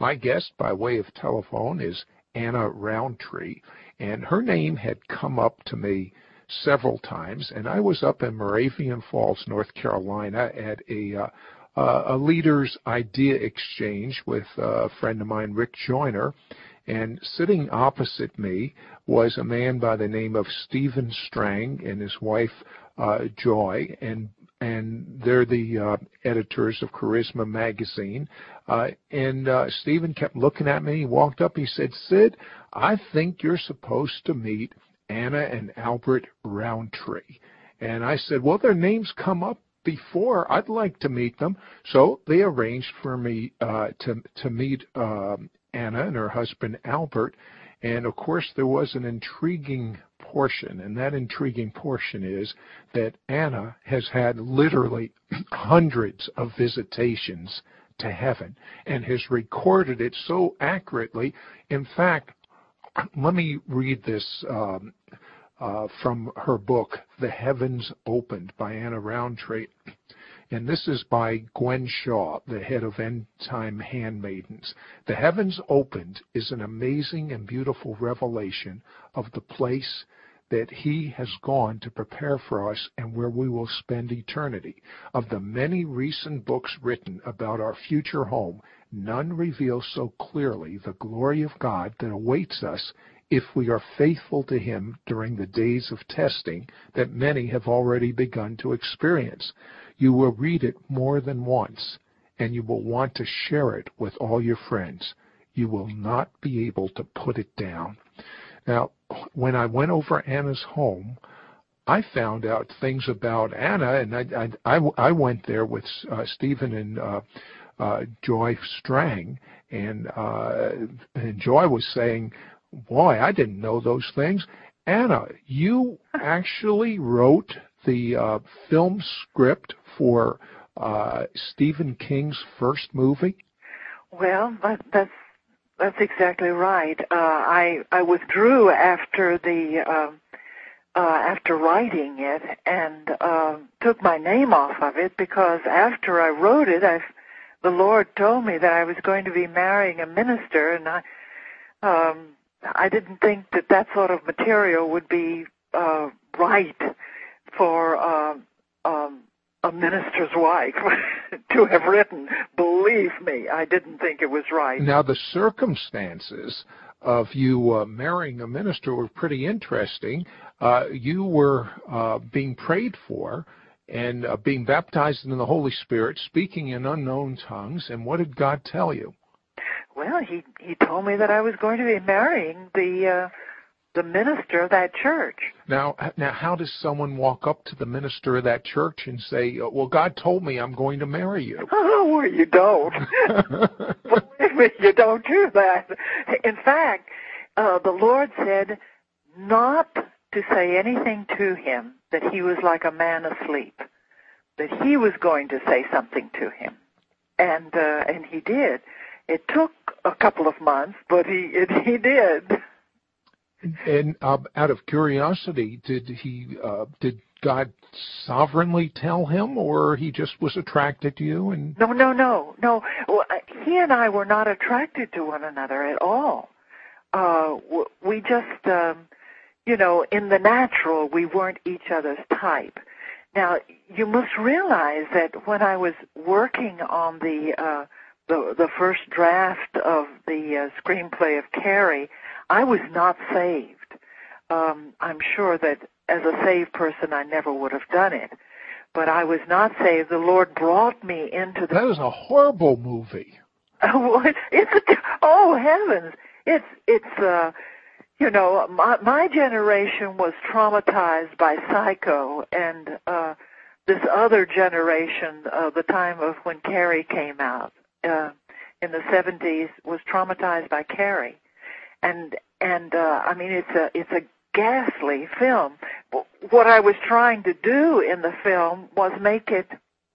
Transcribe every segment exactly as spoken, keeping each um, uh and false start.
My guest by way of telephone is Anna Roundtree, and her name had come up to me several times, and I was up in Moravian Falls, North Carolina at a uh, uh, a leader's idea exchange with a friend of mine, Rick Joyner, and sitting opposite me was a man by the name of Stephen Strang and his wife, uh, Joy, and and they're the uh, editors of Charisma Magazine. Uh, and uh, Stephen kept looking at me. He walked up. He said, "Sid, I think you're supposed to meet Anna and Albert Roundtree." And I said, "Well, their names come up before. I'd like to meet them." So they arranged for me uh, to to meet um, Anna and her husband Albert. And of course, there was an intriguing portion, and that intriguing portion is that Anna has had literally hundreds of visitations to heaven and has recorded it so accurately. In fact, let me read this um, uh, from her book, The Heavens Opened, by Anna Roundtree. And this is by Gwen Shaw, the head of End Time Handmaidens. "The Heavens Opened is an amazing and beautiful revelation of the place that He has gone to prepare for us and where we will spend eternity. Of the many recent books written about our future home, none reveal so clearly the glory of God that awaits us if we are faithful to Him during the days of testing that many have already begun to experience. You will read it more than once, and you will want to share it with all your friends. You will not be able to put it down." Now, when I went over Anna's home, I found out things about Anna, and I, I, I, I went there with uh, Stephen and uh, uh, Joy Strang, and, uh, and Joy was saying, "Boy, I didn't know those things." Anna, you actually wrote the uh, film script for uh, Stephen King's first movie? Well, that, that's that's exactly right. Uh, I I withdrew after the uh, uh, after writing it and uh, took my name off of it because after I wrote it, I the Lord told me that I was going to be marrying a minister, and I um, I didn't think that that sort of material would be uh, right for uh, um, a minister's wife to have written. Believe me, I didn't think it was right. Now, the circumstances of you uh, marrying a minister were pretty interesting. Uh, you were uh, being prayed for and uh, being baptized in the Holy Spirit, speaking in unknown tongues, and what did God tell you? Well, he he told me that I was going to be marrying the uh, the minister of that church. Now, now, how does someone walk up to the minister of that church and say, "Well, God told me I'm going to marry you"? Oh, well, you don't. Believe me, you don't do that. In fact, uh, the Lord said not to say anything to him, that he was like a man asleep, that he was going to say something to him, and uh, and he did. It took a couple of months, but he it, he did. And uh, out of curiosity, did he uh, did God sovereignly tell him, or he just was attracted to you? And no, no, no, no. Well, he and I were not attracted to one another at all. Uh, we just, um, you know, in the natural, we weren't each other's type. Now, you must realize that when I was working on the uh, the, the first draft of the uh, screenplay of Carrie, I was not saved. Um, I'm sure that as a saved person, I never would have done it. But I was not saved. The Lord brought me into the... That is a horrible movie. Oh, it's a, oh heavens! It's it's uh, you know, my my generation was traumatized by Psycho, and uh, this other generation, uh, the time of when Carrie came out uh, in the seventies, was traumatized by Carrie. And and uh, I mean, it's a it's a ghastly film. What I was trying to do in the film was make it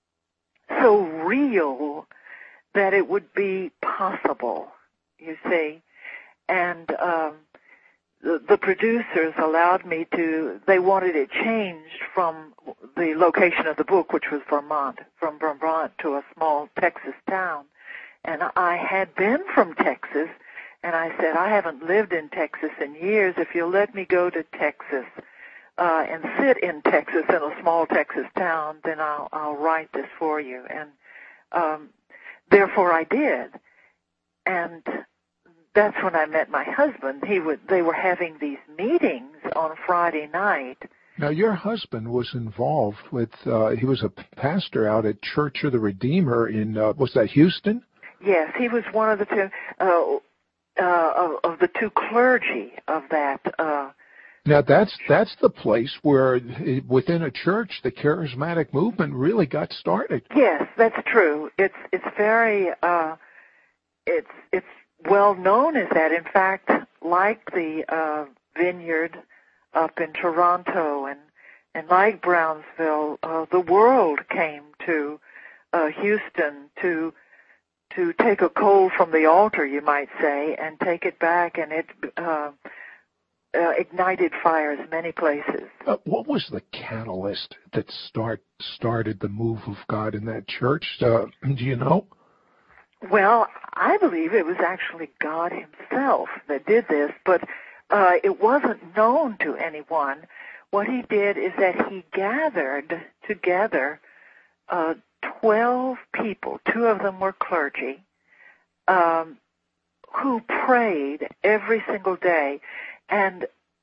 so real that it would be possible. You see, and um, the, the producers allowed me to. They wanted it changed from the location of the book, which was Vermont, from Vermont to a small Texas town. And I had been from Texas, and I said, I haven't lived in Texas in years. If you'll let me go to Texas uh, and sit in Texas, in a small Texas town, then I'll, I'll write this for you. And um, therefore I did. And that's when I met my husband. He would, they were having these meetings on Friday night. Now, your husband was involved with, uh, he was a pastor out at Church of the Redeemer in, uh, was that Houston? Yes, he was one of the two, uh, uh, of, of the two clergy of that. Uh, now, that's that's the place where, within a church, the charismatic movement really got started. Yes, that's true. It's it's very, uh, it's it's well known as that. In fact, like the uh, Vineyard up in Toronto and, and like Brownsville, uh, the world came to uh, Houston to to take a coal from the altar, you might say, and take it back, and it uh, uh, ignited fires many places. Uh, what was the catalyst that start started the move of God in that church? Uh, do you know? Well, I believe it was actually God himself that did this, but uh, it wasn't known to anyone. What he did is that he gathered together uh, twelve people, two of them were clergy, um, who prayed every single day. And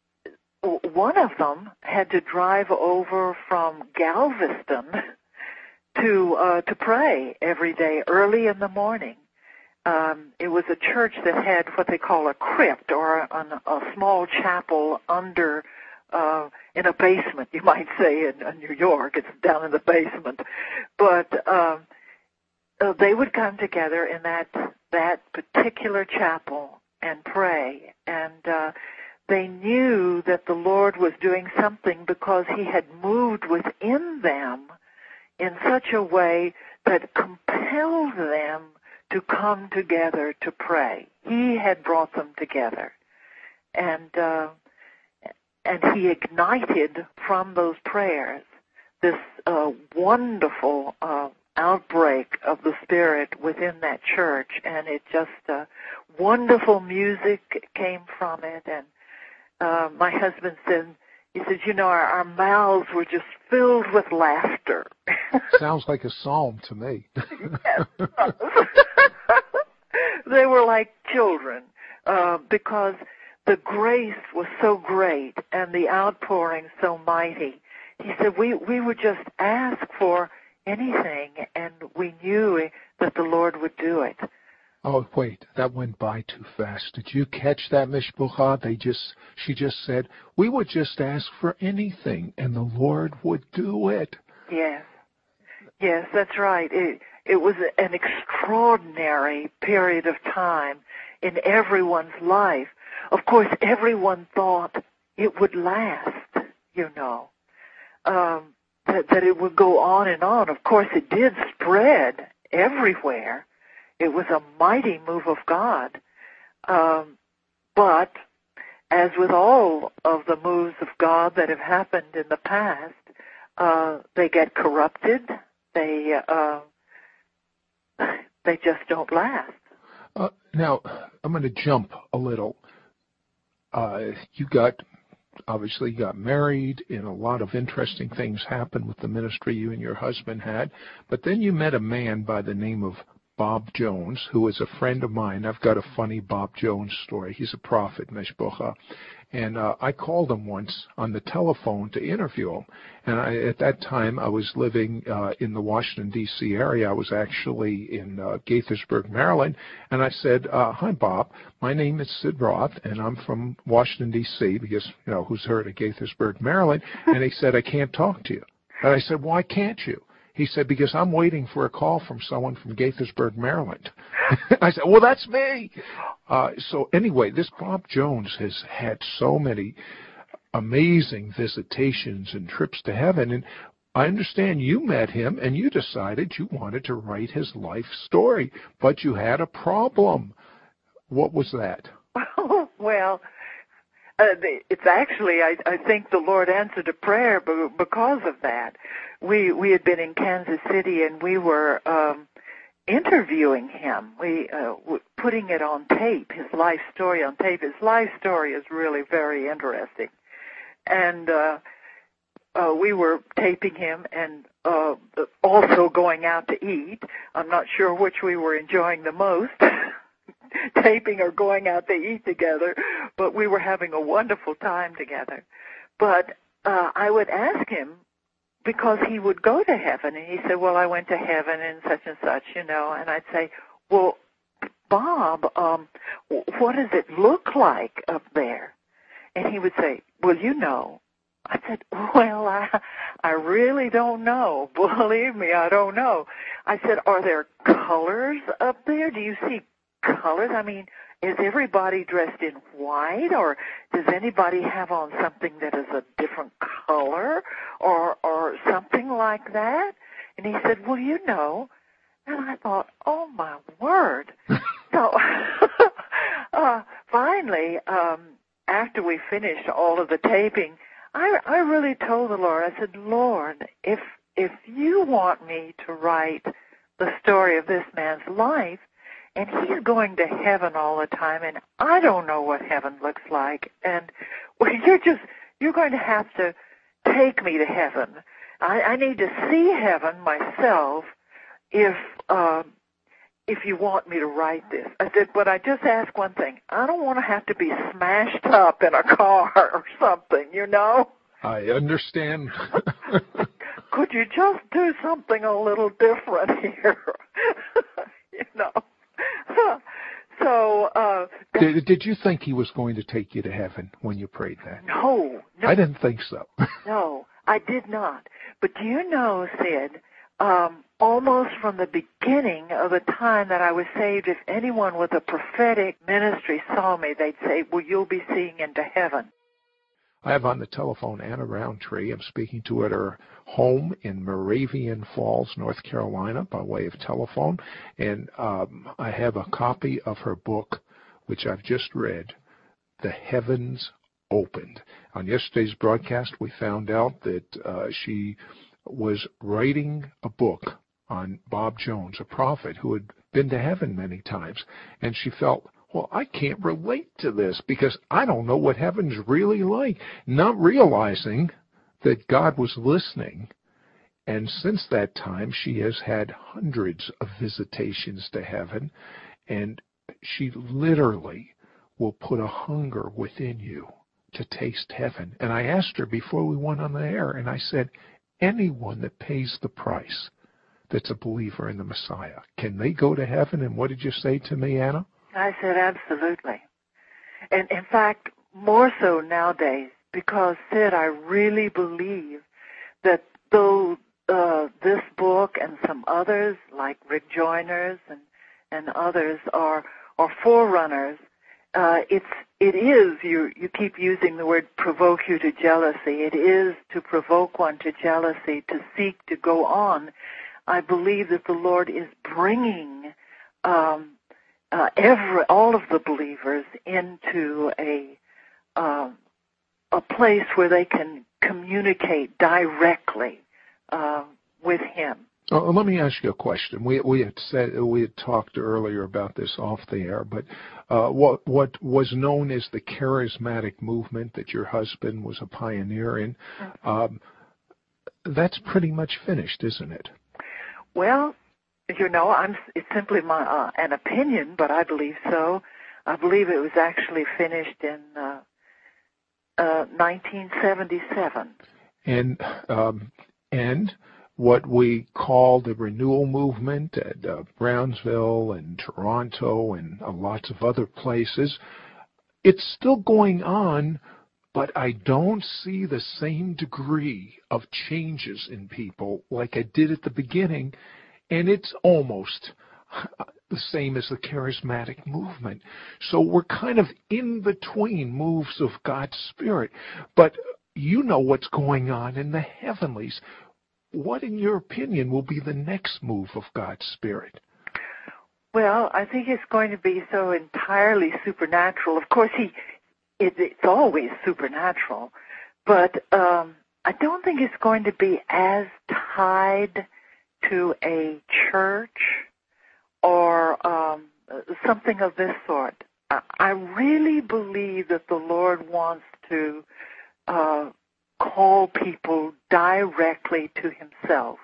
one of them had to drive over from Galveston to uh, to pray every day, early in the morning. Um, it was a church that had what they call a crypt, or a, a small chapel under, uh, in a basement, you might say, in, in New York. It's down in the basement. But um, uh, they would come together in that that particular chapel and pray. And uh, they knew that the Lord was doing something because he had moved within them in such a way that compelled them to come together to pray. He had brought them together. And uh, and he ignited from those prayers this uh, wonderful uh, outbreak of the Spirit within that church. And it just, uh, wonderful music came from it. And uh, my husband said, he said, you know, our, our mouths were just filled with laughter. Sounds like a psalm to me. Yes. They were like children uh, because the grace was so great and the outpouring so mighty. He said, we, we would just ask for anything, and we knew that the Lord would do it. Oh, wait, that went by too fast. Did you catch that, Mishpucha? They just, she just said, we would just ask for anything, and the Lord would do it. Yes. Yes, that's right. It, it was an extraordinary period of time in everyone's life. Of course, everyone thought it would last, you know, um, that, that it would go on and on. Of course, it did spread everywhere. It was a mighty move of God. Um, but as with all of the moves of God that have happened in the past, uh, they get corrupted. They uh, they just don't last. Uh, now, I'm going to jump a little. Uh, you got, obviously, you got married, and a lot of interesting things happened with the ministry you and your husband had. But then you met a man by the name of Bob Jones, who is a friend of mine. I've got a funny Bob Jones story. He's a prophet, Mishpucha. And uh, I called him once on the telephone to interview him. And I, at that time, I was living uh, in the Washington, D C area. I was actually in uh, Gaithersburg, Maryland. And I said, uh, hi, Bob. My name is Sid Roth, and I'm from Washington, D C, because, you know, who's heard of Gaithersburg, Maryland? And he said, I can't talk to you. And I said, why can't you? He said, because I'm waiting for a call from someone from Gaithersburg, Maryland. I said, well, that's me. Uh, so anyway, this Bob Jones has had so many amazing visitations and trips to heaven. And I understand you met him and you decided you wanted to write his life story, but you had a problem. What was that? Well, uh, it's actually, I, I think the Lord answered a prayer because of that. We we had been in Kansas City, and we were um, interviewing him, we uh, putting it on tape, his life story on tape. His life story is really very interesting. And uh, uh, we were taping him and uh, also going out to eat. I'm not sure which we were enjoying the most, taping or going out to eat together, but we were having a wonderful time together. But uh, I would ask him, because he would go to heaven, and he said, well, I went to heaven and such and such, you know, and I'd say, well, Bob, um, what does it look like up there? And he would say, well, you know. I said, well, I, I really don't know. Believe me, I don't know. I said, are there colors up there? Do you see colors? I mean, is everybody dressed in white, or does anybody have on something that is a different color, or or something like that? And he said, well, you know. And I thought, oh, my word. So uh, finally, um, after we finished all of the taping, I, I really told the Lord, I said, Lord, if if you want me to write the story of this man's life, and he's going to heaven all the time, and I don't know what heaven looks like, and well, you're just, you're going to have to take me to heaven. I, I need to see heaven myself if uh, if you want me to write this. I said, but I just ask one thing. I don't want to have to be smashed up in a car or something, you know? I understand. Could you just do something a little different here? You know? So, uh... Did, did you think he was going to take you to heaven when you prayed that? No. no I didn't think so. No, I did not. But do you know, Sid, um, almost from the beginning of the time that I was saved, if anyone with a prophetic ministry saw me, they'd say, well, you'll be seeing into heaven. I have on the telephone Anna Roundtree. I'm speaking to her at her home in Moravian Falls, North Carolina, by way of telephone. And um, I have a copy of her book, which I've just read, The Heavens Opened. On yesterday's broadcast, we found out that uh, she was writing a book on Bob Jones, a prophet who had been to heaven many times. And she felt, well, I can't relate to this because I don't know what heaven's really like, not realizing that God was listening. And since that time, she has had hundreds of visitations to heaven, and she literally will put a hunger within you to taste heaven. And I asked her before we went on the air, and I said, anyone that pays the price that's a believer in the Messiah, can they go to heaven? And what did you say to me, Anna? I said, absolutely. And in fact, more so nowadays, because, Sid, I really believe that though uh, this book and some others, like Rick Joyner's and, and others, are, are forerunners, uh, it's, it is, you, you keep using the word provoke you to jealousy. It is to provoke one to jealousy, to seek to go on. I believe that the Lord is bringing um, Uh, every, all of the believers into a uh, a place where they can communicate directly uh, with Him. Oh, let me ask you a question. We we had said we had talked earlier about this off the air, but uh, what what was known as the charismatic movement that your husband was a pioneer in, mm-hmm. um, that's pretty much finished, isn't it? Well, you know, I'm, it's simply my uh, an opinion, but I believe so. I believe it was actually finished in uh, uh, nineteen seventy-seven. And um, and what we call the renewal movement at uh, Brownsville and Toronto and uh, lots of other places, it's still going on, but I don't see the same degree of changes in people like I did at the beginning. And it's almost the same as the charismatic movement. So we're kind of in between moves of God's Spirit. But you know what's going on in the heavenlies. What, in your opinion, will be the next move of God's Spirit? Well, I think it's going to be so entirely supernatural. Of course, he it, it's always supernatural. But um, I don't think it's going to be as tied to a church something of this sort. I, I really believe that the Lord wants to uh, call people directly to himself.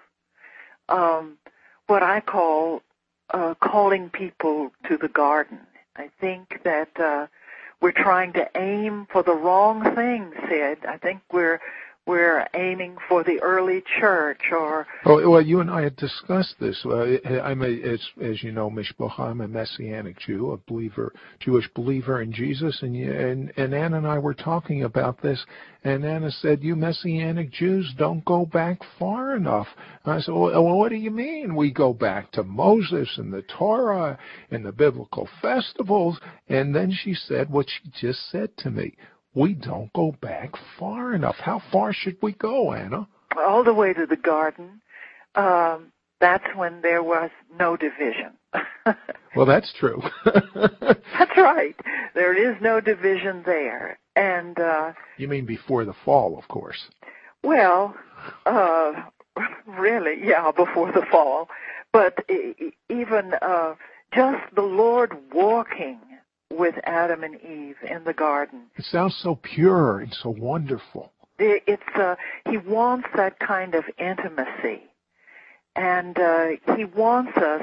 Um, what I call uh, calling people to the garden. I think that uh, we're trying to aim for the wrong thing, Sid. I think we're we're aiming for the early church, or oh, well, you and I had discussed this. Uh, I'm a, as, as you know, Mishpacha, I'm a Messianic Jew, a believer, Jewish believer in Jesus, and, and and Anna and I were talking about this, and Anna said, "You Messianic Jews don't go back far enough." I said, "Well, what do you mean? We go back to Moses and the Torah and the biblical festivals." And then she said what she just said to me. We don't go back far enough. How far should we go, Anna? All the way to the garden. Um, that's when there was no division. Well, that's true. That's right. There is no division there. And uh, you mean before the fall, of course. Well, uh, really, yeah, before the fall. But even uh, just the Lord walking with Adam and Eve in the garden. It sounds so pure and so wonderful. It, it's uh, he wants that kind of intimacy, and uh, he wants us,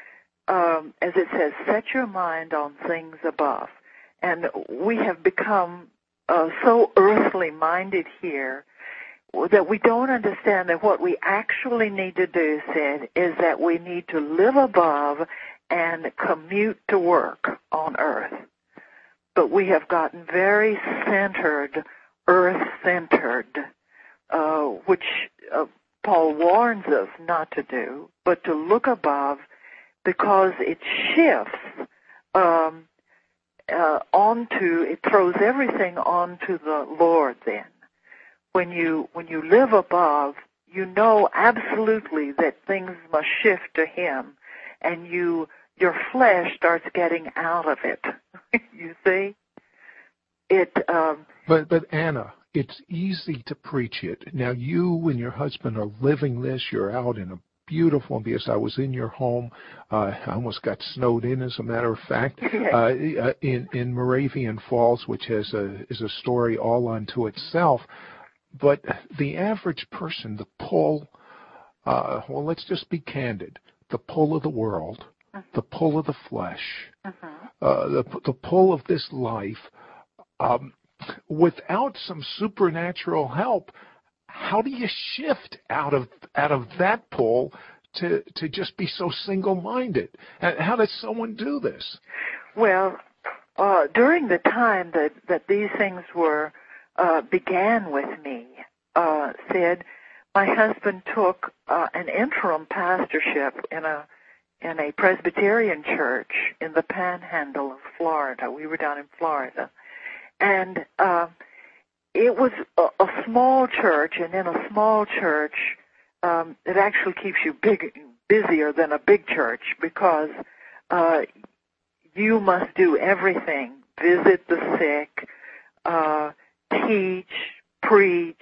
um, as it says, set your mind on things above. And we have become uh, so earthly minded here that we don't understand that what we actually need to do, Sid, is that we need to live above and commute to work on earth. But we have gotten very centered, earth-centered, uh, which uh, Paul warns us not to do, but to look above, because it shifts um, uh, onto, it throws everything onto the Lord then. When you, when you live above, you know absolutely that things must shift to him, and you, your flesh starts getting out of it. You see? It, um, but, but Anna, it's easy to preach it. Now, you and your husband are living this. You're out in a beautiful, because I was in your home. Uh, I almost got snowed in, as a matter of fact, uh, in, in Moravian Falls, which has a, is a story all unto itself. But the average person, the pull, uh, well, let's just be candid, the pull of the world, the pull of the flesh, uh-huh. uh, the, the pull of this life, um, without some supernatural help, how do you shift out of out of that pull to to just be so single-minded? How does someone do this? Well, uh, during the time that, that these things were uh, began with me, uh, Sid, my husband took uh, an interim pastorship in a in a Presbyterian church in the Panhandle of Florida. We were down in Florida. And uh, it was a, a small church, and in a small church, um, it actually keeps you big, busier than a big church, because uh, you must do everything: visit the sick, uh, teach, preach,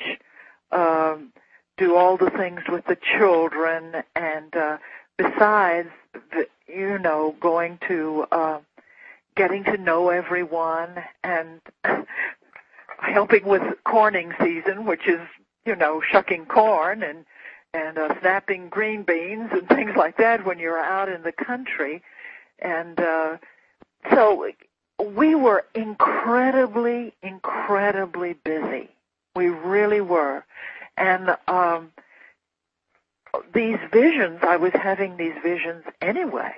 um, do all the things with the children, and uh, besides, the, you know, going to uh, getting to know everyone and helping with corning season, which is, you know, shucking corn and and uh, snapping green beans and things like that when you're out in the country. And uh, so we were incredibly, incredibly busy. We really were. And um, these visions, I was having these visions anyway.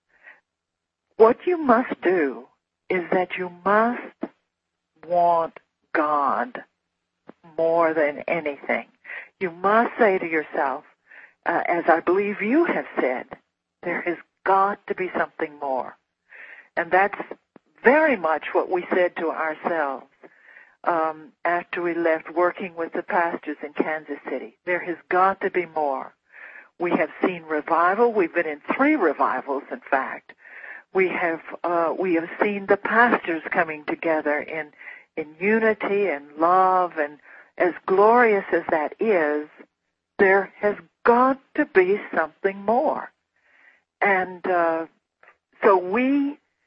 What you must do is that you must want God more than anything. You must say to yourself, uh, as I believe you have said, there has got to be something more. And that's very much what we said to ourselves um, after we left working with the pastors in Kansas City. There has got to be more. We have seen revival. We've been in three revivals, in fact. We have uh, we have seen the pastors coming together in in unity and love, and as glorious as that is, there has got to be something more. And uh, so we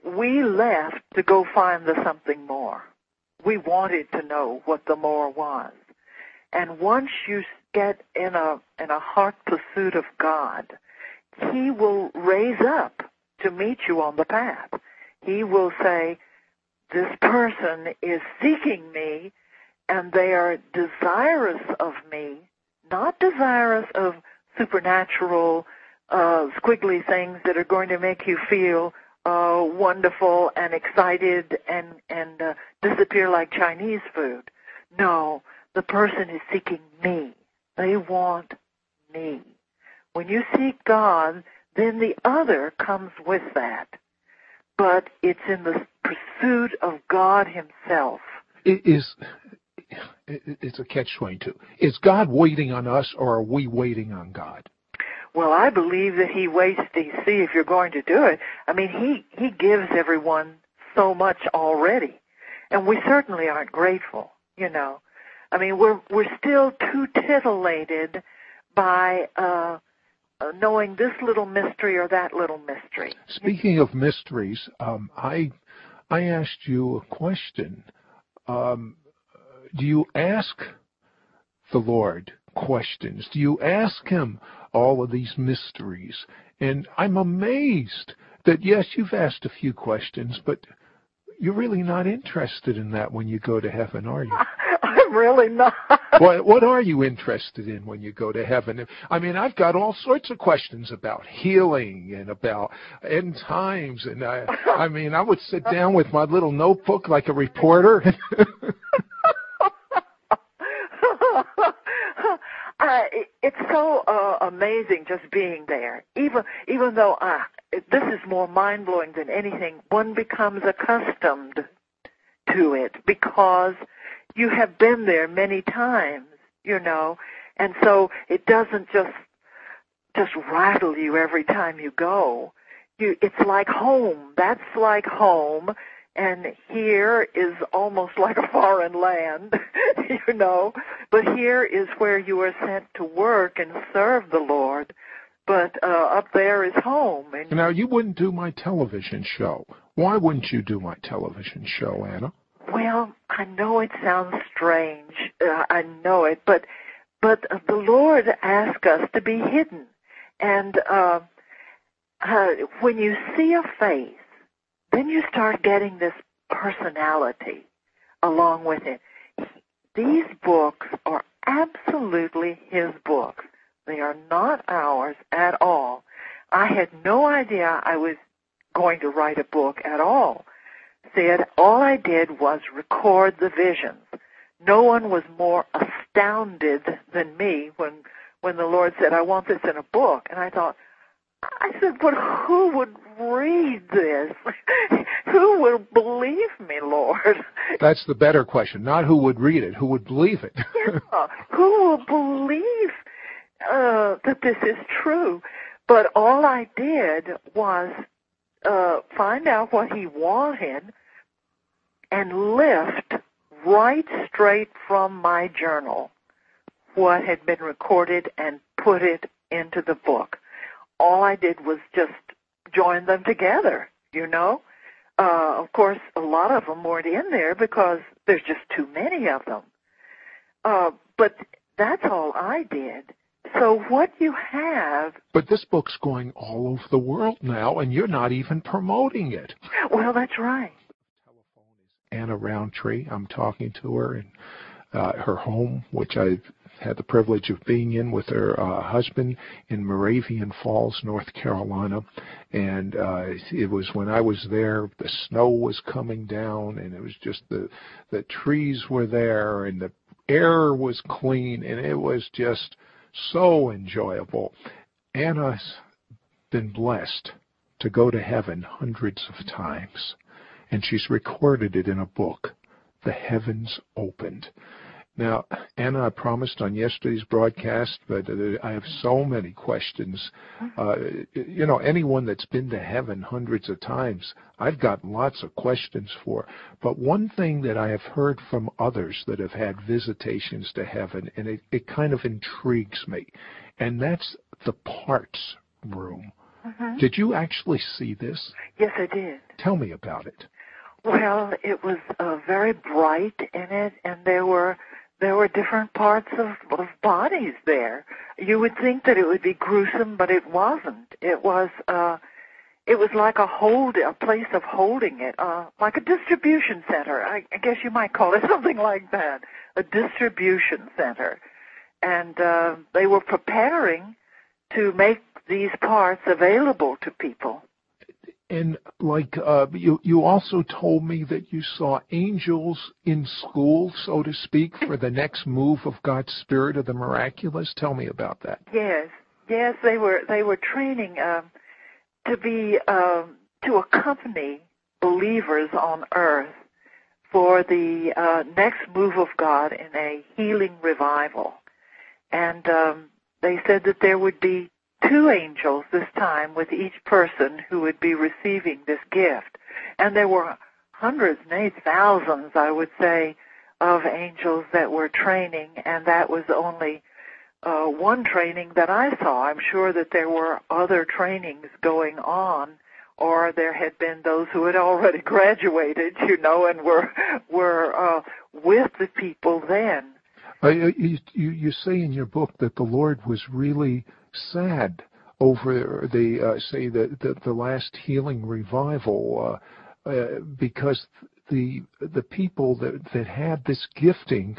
we left to go find the something more. We wanted to know what the more was. And once you get in a in a heart pursuit of God, He will raise up to meet you on the path. He will say, this person is seeking me, and they are desirous of me, not desirous of supernatural, uh, squiggly things that are going to make you feel uh, wonderful and excited and, and uh, disappear like Chinese food. No, the person is seeking me. They want me. When you seek God, then the other comes with that. But it's in the pursuit of God Himself. It is, it's a catch twenty-two. Is God waiting on us, or are we waiting on God? Well, I believe that He waits to see if you're going to do it. I mean, He, he gives everyone so much already. And we certainly aren't grateful, you know. I mean, we're we're still too titillated by uh, uh, knowing this little mystery or that little mystery. Speaking of mysteries, um, I I asked you a question. Um, do you ask the Lord questions? Do you ask Him all of these mysteries? And I'm amazed that, yes, you've asked a few questions, but you're really not interested in that when you go to heaven, are you? I'm really not. What, what are you interested in when you go to heaven? I mean, I've got all sorts of questions about healing and about end times. And I, I mean, I would sit down with my little notebook like a reporter. uh, it's so uh, amazing just being there. Even even though uh, this is more mind-blowing than anything, one becomes accustomed to it because you have been there many times, you know, and so it doesn't just just rattle you every time you go. You, it's like home. That's like home, and here is almost like a foreign land, you know. But here is where you are sent to work and serve the Lord. But uh, up there is home. And now, you wouldn't do my television show. Why wouldn't you do my television show, Anna? Well, I know it sounds strange. Uh, I know it, but but uh, the Lord asked us to be hidden, and uh, uh, when you see a face, then you start getting this personality along with it. These books are absolutely His books. They are not ours at all. I had no idea I was going to write a book at all. Said all I did was record the visions. No one was more astounded than me when when the Lord said, I want this in a book. And I thought, I said, but who would read this? Who will believe me, Lord? That's the better question. Not who would read it, who would believe it. Yeah, who will believe uh, that this is true? But all I did was uh, find out what He wanted and lift right straight from my journal what had been recorded and put it into the book. All I did was just join them together, you know. Uh, of course, a lot of them weren't in there because there's just too many of them. Uh, but that's all I did. So what you have... But this book's going all over the world now, and you're not even promoting it. Well, that's right. Anna Roundtree. I'm talking to her in uh, her home, which I've had the privilege of being in with her uh, husband in Moravian Falls, North Carolina. And uh, it was when I was there, the snow was coming down, and it was just the the trees were there, and the air was clean, and it was just so enjoyable. Anna's been blessed to go to heaven hundreds of times, and she's recorded it in a book, The Heavens Opened. Now, Anna, I promised on yesterday's broadcast, but I have so many questions. Uh, you know, anyone that's been to heaven hundreds of times, I've got lots of questions for. But one thing that I have heard from others that have had visitations to heaven, and it, it kind of intrigues me, and that's the parts room. Mm-hmm. Did you actually see this? Yes, I did. Tell me about it. Well, it was uh, very bright in it, and there were there were different parts of, of bodies there. You would think that it would be gruesome, but it wasn't. It was uh, it was like a hold, a place of holding it, uh, like a distribution center. I, I guess you might call it something like that, a distribution center. And uh, they were preparing to make these parts available to people. And like uh, you, you also told me that you saw angels in school, so to speak, for the next move of God's Spirit of the miraculous. Tell me about that. Yes, yes, they were they were training um, to be um, to accompany believers on earth for the uh, next move of God in a healing revival, and um, they said that there would be two angels this time with each person who would be receiving this gift. And there were hundreds, maybe thousands, I would say, of angels that were training, and that was only uh, one training that I saw. I'm sure that there were other trainings going on, or there had been those who had already graduated, you know, and were were uh, with the people then. Uh, you, you, you say in your book that the Lord was really sad over the uh, say the, the the last healing revival uh, uh, because the the people that that had this gifting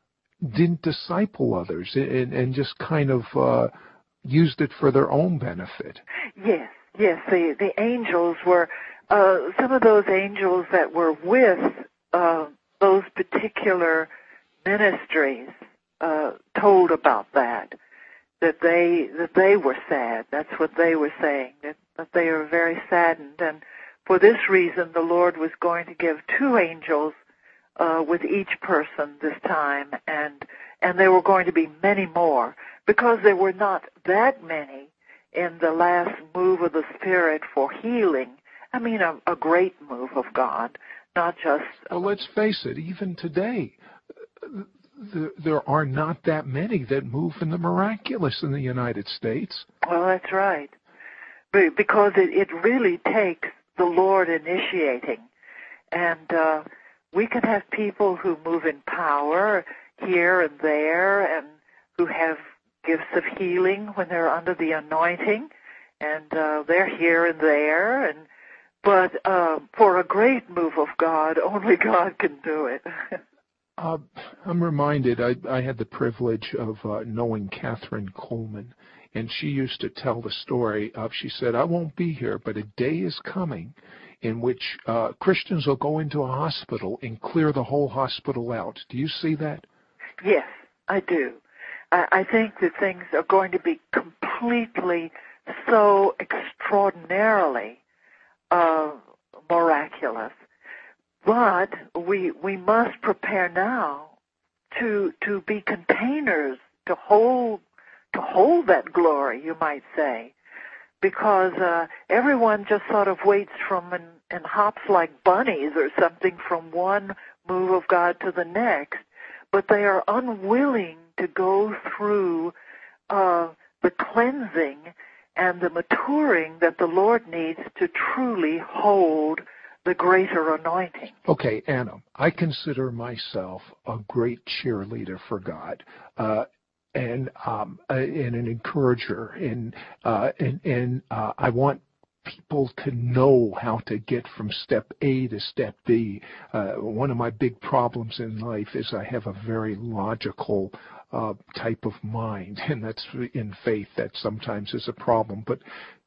didn't disciple others and, and just kind of uh, used it for their own benefit. Yes, yes. The the angels were uh, some of those angels that were with uh, those particular ministries uh, told about that. That they that they were sad. That's what they were saying. That, that they were very saddened, and for this reason, the Lord was going to give two angels uh, with each person this time, and and there were going to be many more because there were not that many in the last move of the Spirit for healing. I mean, a, a great move of God, not just. Well, let's face it. Even today, there are not that many that move in the miraculous in the United States. Well, that's right. Because it, it really takes the Lord initiating. And uh, we can have people who move in power here and there and who have gifts of healing when they're under the anointing. And uh, they're here and there. And But uh, for a great move of God, only God can do it. Uh, I'm reminded, I, I had the privilege of uh, knowing Catherine Coleman, and she used to tell the story of, she said, I won't be here, but a day is coming in which uh, Christians will go into a hospital and clear the whole hospital out. Do you see that? Yes, I do. I, I think that things are going to be completely, so extraordinarily uh, miraculous. But we we must prepare now to to be containers to hold to hold that glory, you might say, because uh, everyone just sort of waits from and, and hops like bunnies or something from one move of God to the next, but they are unwilling to go through uh, the cleansing and the maturing that the Lord needs to truly hold the greater anointing. Okay, Anna, I consider myself a great cheerleader for God, uh, and um, and an encourager, and uh, and and uh, I want people to know how to get from step A to step B. Uh, one of my big problems in life is I have a very logical uh, type of mind, and that's in faith that sometimes is a problem, but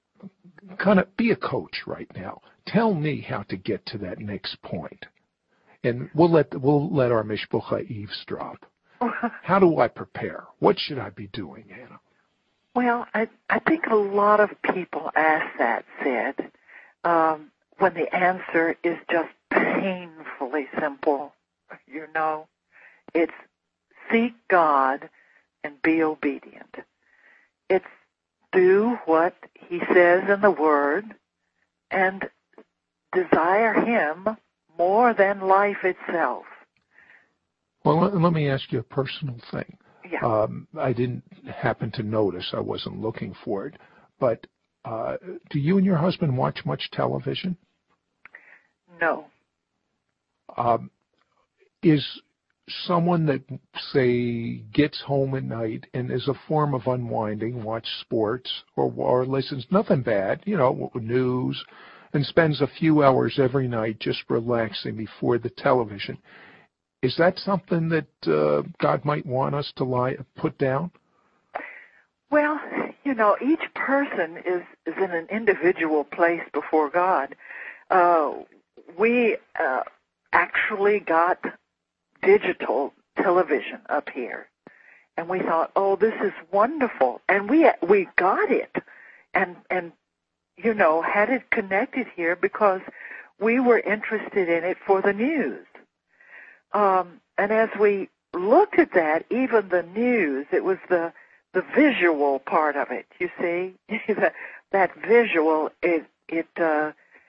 kind of be a coach right now. Tell me how to get to that next point, and we'll let we'll let our mishpucha eavesdrop. How do I prepare? What should I be doing, Anna? Well, I I think a lot of people ask that, Sid, um, when the answer is just painfully simple. You know, it's seek God and be obedient. It's do what He says in the Word and desire Him more than life itself. Well, let, let me ask you a personal thing. Yeah. Um, I didn't happen to notice. I wasn't looking for it. But Uh, do you and your husband watch much television? No. Um, is someone that, say, gets home at night and as a form of unwinding, watch sports or, or listens, nothing bad, you know, news, and spends a few hours every night just relaxing before the television, is that something that uh, God might want us to lie, put down? Well, you know, each person is, is in an individual place before God. Uh, we uh, actually got digital television up here, and we thought, oh, this is wonderful, and we we got it, and and you know had it connected here because we were interested in it for the news. Um, and as we looked at that, even the news, it was the the visual part of it. You see, that that visual, it it. Uh,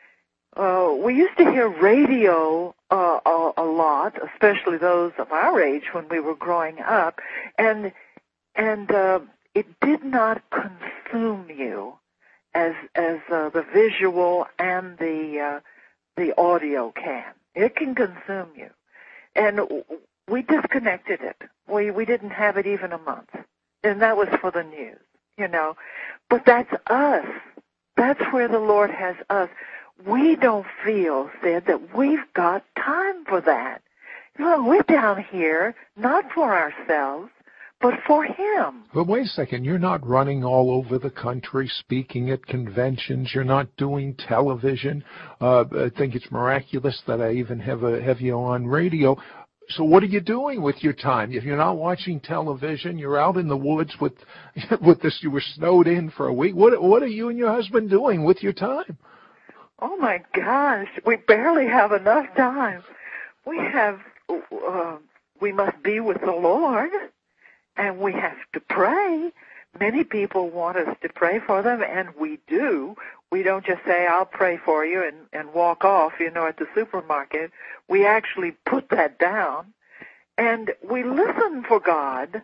Uh, we used to hear radio uh, a, a lot, especially those of our age when we were growing up, and and uh, it did not consume you as as uh, the visual and the uh, the audio can. It can consume you, and we disconnected it. We we didn't have it even a month, and that was for the news, you know. But that's us. That's where the Lord has us. We don't feel, Sid, that we've got time for that. You know, we're down here not for ourselves, but for Him. But wait a second, you're not running all over the country speaking at conventions. You're not doing television. Uh, I think it's miraculous that I even have a have you on radio. So what are you doing with your time? If you're not watching television, you're out in the woods with with this. You were snowed in for a week. What what are you and your husband doing with your time? Oh, my gosh, we barely have enough time. We have, uh, we must be with the Lord, and we have to pray. Many people want us to pray for them, and we do. We don't just say, I'll pray for you, and, and walk off, you know, at the supermarket. We actually put that down, and we listen for God,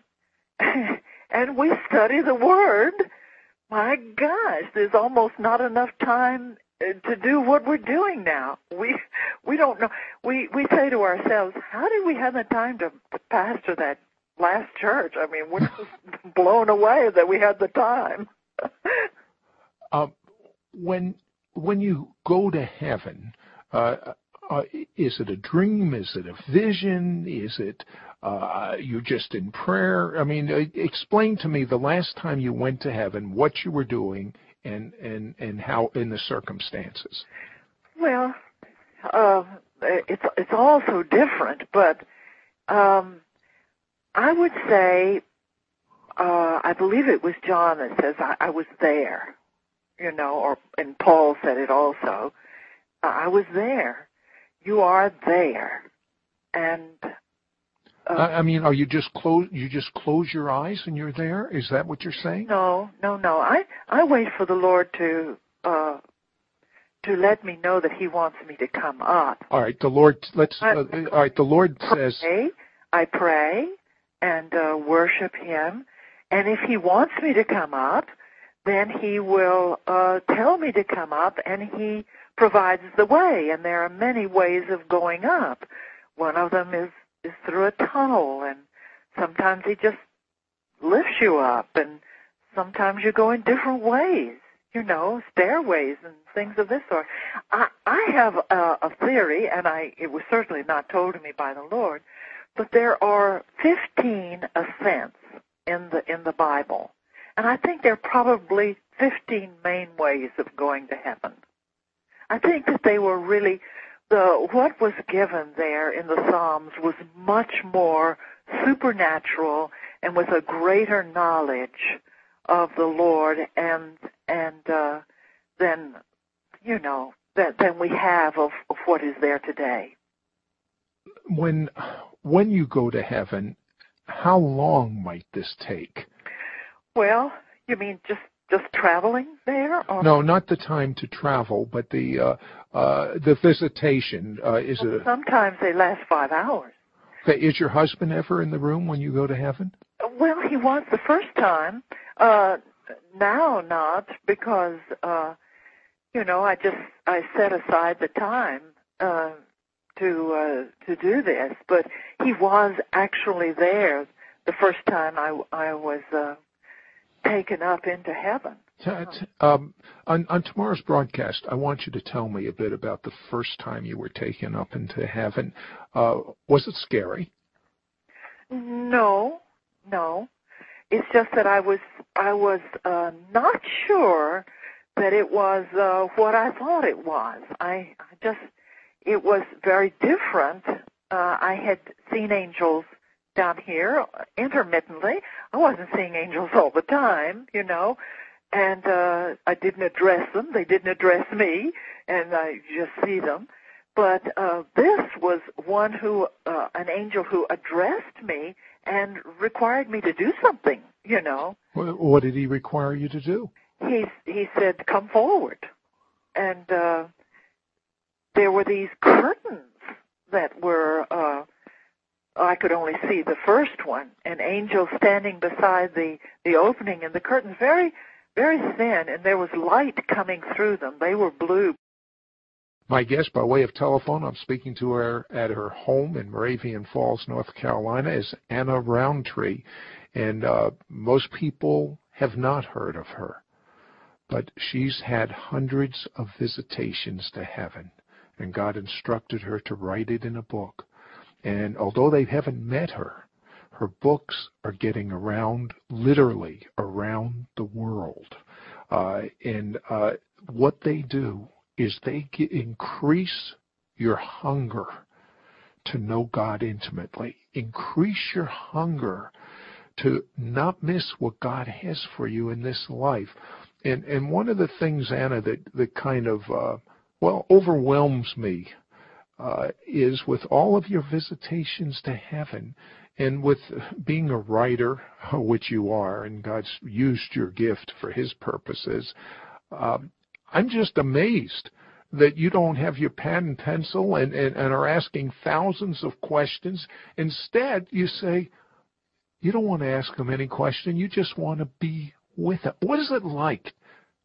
and we study the Word. My gosh, there's almost not enough time to do what we're doing now. We we don't know. We we say to ourselves, how did we have the time to pastor that last church? I mean, we're just blown away that we had the time. uh, when when you go to heaven, uh, uh, is it a dream? Is it a vision? Is it uh, you just in prayer? I mean, uh, explain to me the last time you went to heaven, what you were doing, and and and how in the circumstances. Well, uh, it's it's all so different, but um, I would say uh, I believe it was John that says I, I was there, you know, or and Paul said it also. Uh, I was there. You are there, and. Uh, I mean, are you just close? You just close your eyes and you're there? Is that what you're saying? No, no, no. I I wait for the Lord to uh, to let me know that He wants me to come up. All right, the Lord. Let's. Uh, all right, the Lord says. Pray, I pray and uh, worship Him, and if He wants me to come up, then He will uh, tell me to come up, and He provides the way. And there are many ways of going up. One of them is. is through a tunnel, and sometimes He just lifts you up, and sometimes you go in different ways, you know, stairways and things of this sort. I, I have a, a theory, and I it was certainly not told to me by the Lord, but there are fifteen ascents in the in the Bible, and I think there are probably fifteen main ways of going to heaven. I think that they were really The, what was given there in the Psalms was much more supernatural and with a greater knowledge of the Lord and and uh, than you know that than we have of, of what is there today. When when you go to heaven, how long might this take? Well, you mean just Just traveling there? Or? No, not the time to travel, but the uh, uh, the visitation. Uh, is well, it? A, sometimes they last five hours. Okay, is your husband ever in the room when you go to heaven? Well, he was the first time. Uh, now not, because, uh, you know, I just, I set aside the time uh, to uh, to do this. But he was actually there the first time I, I was uh, taken up into heaven. Um, on, on tomorrow's broadcast, I want you to tell me a bit about the first time you were taken up into heaven. Uh, was it scary? No, no. It's just that I was I was uh, not sure that it was uh, what I thought it was. I, I just it was very different. Uh, I had seen angels down here intermittently. I wasn't seeing angels all the time, you know. And uh, I didn't address them. They didn't address me, and I just see them. But uh, this was one who, uh, an angel who addressed me and required me to do something, you know. What did he require you to do? He, he said, come forward. And uh, there were these curtains that were, uh, I could only see the first one, an angel standing beside the, the opening in the curtains, very very thin, and there was light coming through them. They were blue. My guest, by way of telephone, I'm speaking to her at her home in Moravian Falls, North Carolina, is Anna Rountree. And uh, most people have not heard of her, but she's had hundreds of visitations to heaven, and God instructed her to write it in a book. And although they haven't met her, her books are getting around, literally around the world. Uh, and uh, what they do is they get, increase your hunger to know God intimately. Increase your hunger to not miss what God has for you in this life. And and one of the things, Anna, that, that kind of, uh, well, overwhelms me uh, is with all of your visitations to heaven, and with being a writer, which you are, and God's used your gift for his purposes, um, I'm just amazed that you don't have your pen and pencil and, and, and are asking thousands of questions. Instead, you say, you don't want to ask him any question. You just want to be with him. What is it like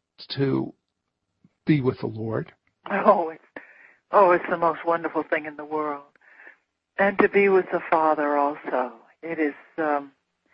to be with the Lord? Oh, it's, oh, it's the most wonderful thing in the world. And to be with the Father also. It is, um,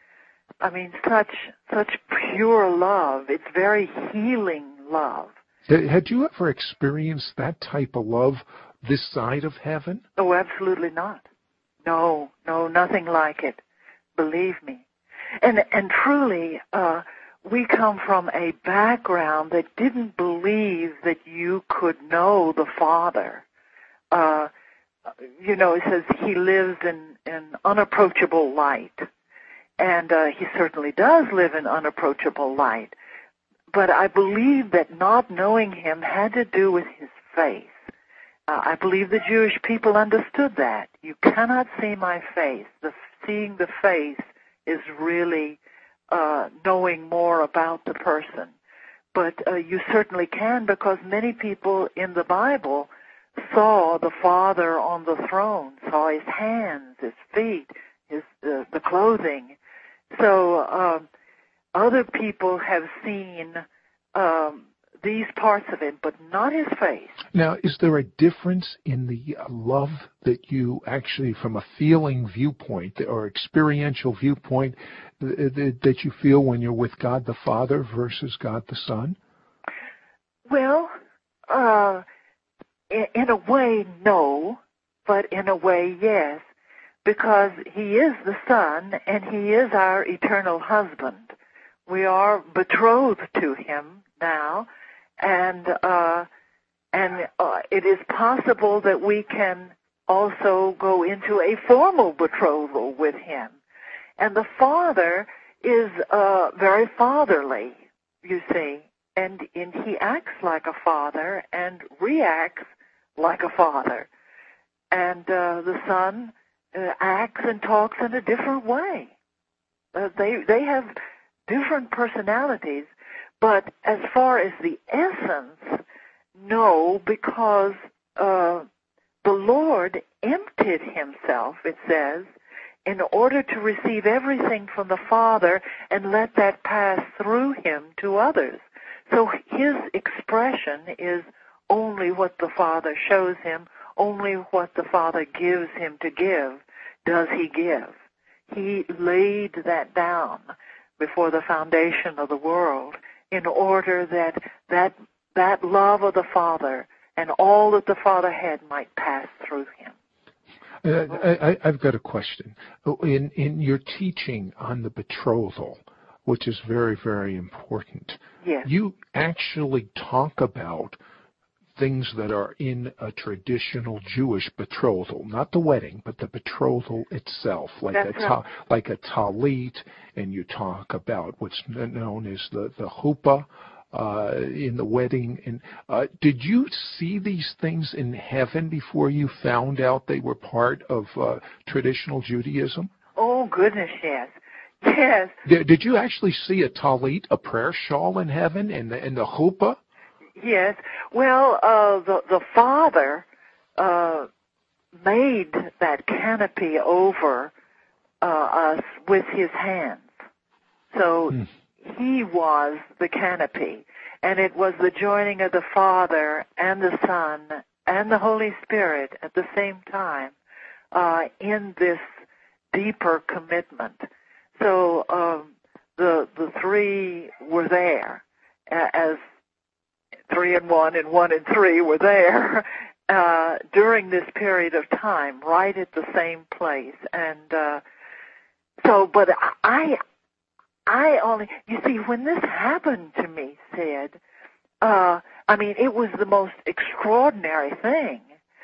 I mean, such such pure love. It's very healing love. Had you ever experienced that type of love this side of heaven? Oh, absolutely not. No, no, nothing like it. Believe me. And and truly, uh, we come from a background that didn't believe that you could know the Father. Uh, You know, it says he lives in, in unapproachable light. And uh, he certainly does live in unapproachable light. But I believe that not knowing him had to do with his face. Uh, I believe the Jewish people understood that. You cannot see my face. The, seeing the face is really uh, knowing more about the person. But uh, you certainly can, because many people in the Bible saw the Father on the throne, saw his hands, his feet, his uh, the clothing. So um, other people have seen um, these parts of him, but not his face. Now, is there a difference in the love that you actually, from a feeling viewpoint or experiential viewpoint, that you feel when you're with God the Father versus God the Son? Well, uh, in a way, no, but in a way, yes, because he is the Son and he is our eternal husband. We are betrothed to him now, and uh, and uh, it is possible that we can also go into a formal betrothal with him. And the Father is uh, very fatherly, you see, and, and he acts like a father and reacts like a father. And uh, the Son uh, acts and talks in a different way. Uh, they they have different personalities, but as far as the essence, no, because uh, the Lord emptied himself, it says, in order to receive everything from the Father and let that pass through him to others. So his expression is only what the Father shows him, only what the Father gives him to give does he give. He laid that down before the foundation of the world in order that that, that love of the Father and all that the Father had might pass through him. Uh, I, I've got a question. In, in your teaching on the betrothal, which is very, very important, yes. you actually talk about things that are in a traditional Jewish betrothal, not the wedding, but the betrothal itself, like That's a ta- right. like a talit, and you talk about what's known as the the chuppah uh, in the wedding. And uh, did you see these things in heaven before you found out they were part of uh, traditional Judaism? Oh goodness, yes, yes. Did, did you actually see a talit, a prayer shawl in heaven, and the, and the chuppah? Yes. Well, uh, the the Father uh, made that canopy over uh, us with his hands. So hmm. he was the canopy, and it was the joining of the Father and the Son and the Holy Spirit at the same time uh, in this deeper commitment. So um, the the three were there as three and one and one and three were there uh, during this period of time, right at the same place. And uh, so, but I, I only, you see, when this happened to me, Sid, uh, I mean, it was the most extraordinary thing.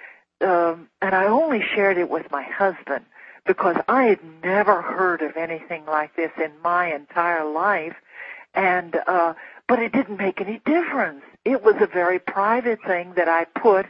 Um, and I only shared it with my husband because I had never heard of anything like this in my entire life. And, uh, but it didn't make any difference. It was a very private thing that I put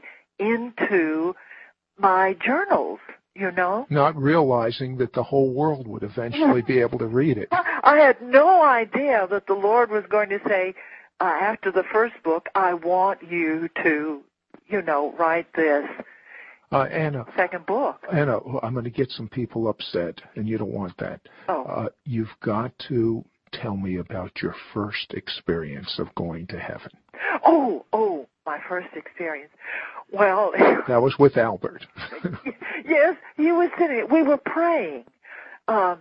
into my journals, you know. Not realizing that the whole world would eventually be able to read it. I had no idea that the Lord was going to say, uh, after the first book, I want you to, you know, write this uh, Anna, second book. Anna, I'm going to get some people upset, and you don't want that. Oh. Uh, you've got to tell me about your first experience of going to heaven. Oh, oh, my first experience. Well, that was with Albert. Yes, he was sitting. We were praying. Um,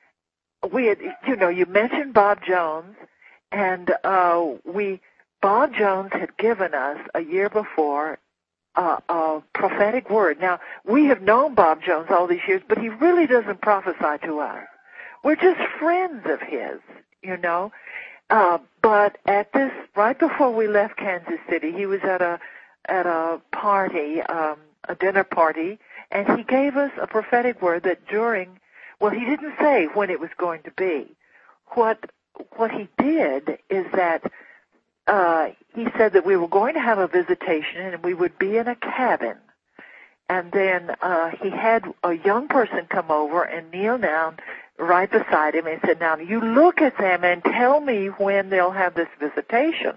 we had, you know, you mentioned Bob Jones, and uh, we, Bob Jones had given us a year before uh, a prophetic word. Now, we have known Bob Jones all these years, but he really doesn't prophesy to us. We're just friends of his, you know. Uh, but at this, right before we left Kansas City, he was at a at a party, um, a dinner party, and he gave us a prophetic word that during, well, he didn't say when it was going to be. What what he did is that uh, he said that we were going to have a visitation and we would be in a cabin. And then uh, he had a young person come over and kneel down right beside him and said, now you look at them and tell me when they'll have this visitation.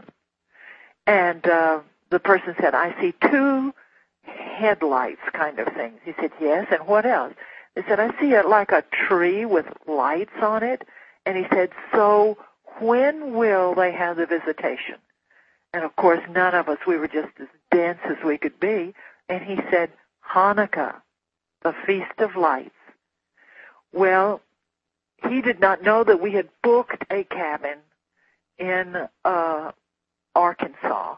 And uh, the person said, I see two headlights kind of things. He said, yes, and what else? They said, I see it like a tree with lights on it. And he said, so when will they have the visitation? And of course, none of us, we were just as dense as we could be. And he said, Hanukkah, the Feast of Lights. Well, he did not know that we had booked a cabin in uh, Arkansas,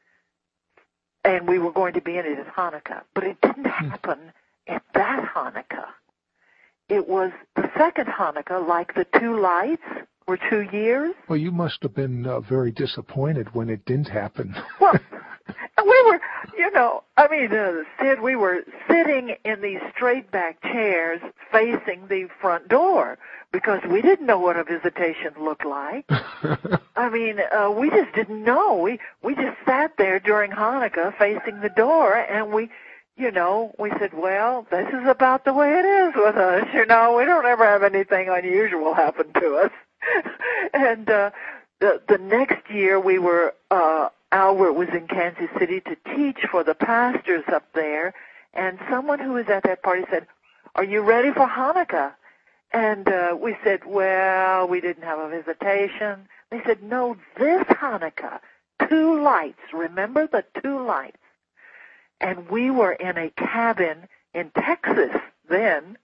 and we were going to be in it at Hanukkah. But it didn't happen at that Hanukkah. It was the second Hanukkah, like the two lights were two years. Well, you must have been uh, very disappointed when it didn't happen. Well, we were, you know, I mean, uh, Sid, we were sitting in these straight-back chairs facing the front door because we didn't know what a visitation looked like. I mean, uh, we just didn't know. We we just sat there during Hanukkah facing the door, and we, you know, we said, well, this is about the way it is with us. You know, we don't ever have anything unusual happen to us. and uh, the the next year we were. Uh, Albert was in Kansas City to teach for the pastors up there, and someone who was at that party said, are you ready for Hanukkah? And uh, we said, well, we didn't have a visitation. They said, no, this Hanukkah, two lights. Remember the two lights? And we were in a cabin in Texas then.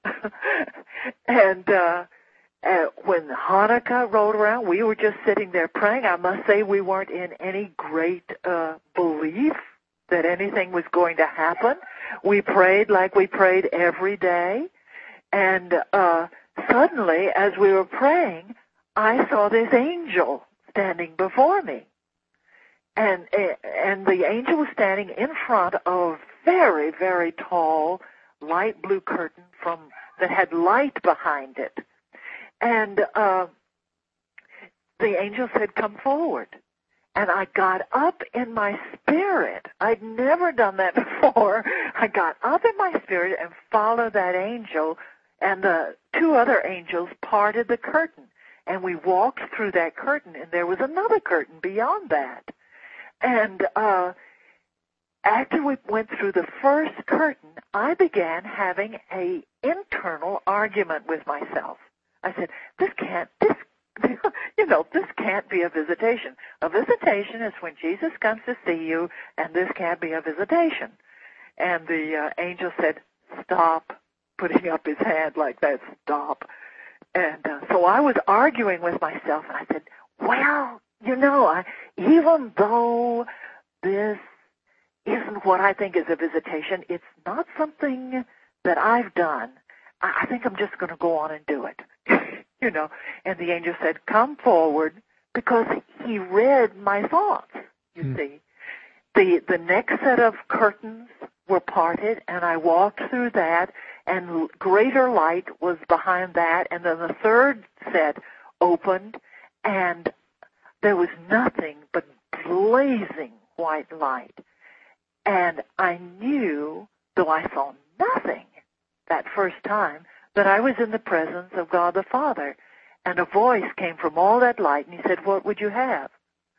and uh, uh, when Hanukkah rolled around, we were just sitting there praying. I must say we weren't in any great uh, belief that anything was going to happen. We prayed like we prayed every day. And uh, suddenly, as we were praying, I saw this angel standing before me. And and the angel was standing in front of a very, very tall light blue curtain from that had light behind it. And uh, the angel said, come forward. And I got up in my spirit. I'd never done that before. I got up in my spirit and followed that angel, and the two other angels parted the curtain. And we walked through that curtain, and there was another curtain beyond that. And uh, after we went through the first curtain, I began having a internal argument with myself. I said, this can't, this, you know, this can't be a visitation. A visitation is when Jesus comes to see you, and this can't be a visitation. And the uh, angel said, stop, putting up his hand like that, stop. And uh, so I was arguing with myself, and I said, well, you know, I, even though this isn't what I think is a visitation, it's not something that I've done. I, I think I'm just going to go on and do it, you know. And the angel said, come forward, because he read my thoughts, you hmm. see. The, the next set of curtains were parted, and I walked through that, and greater light was behind that, and then the third set opened, and there was nothing but blazing white light. And I knew, though I saw nothing that first time, that I was in the presence of God the Father. And a voice came from all that light, and he said, what would you have?